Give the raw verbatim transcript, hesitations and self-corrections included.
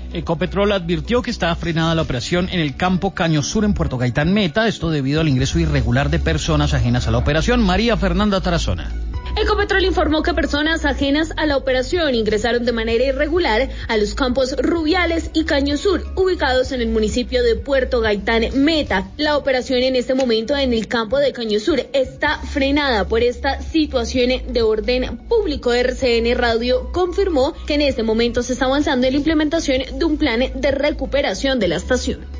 Ecopetrol advirtió que está frenada la operación en el campo Caño Sur en Puerto Gaitán Meta, esto debido al ingreso irregular de personas ajenas a la operación. María Fernanda Tarazona. Ecopetrol informó que personas ajenas a la operación ingresaron de manera irregular a los campos Rubiales y Caño Sur, ubicados en el municipio de Puerto Gaitán Meta. La operación en este momento en el campo de Caño Sur está frenada por esta situación de orden público. R C N Radio confirmó que en este momento se está avanzando en la implementación de un plan de recuperación de la estación.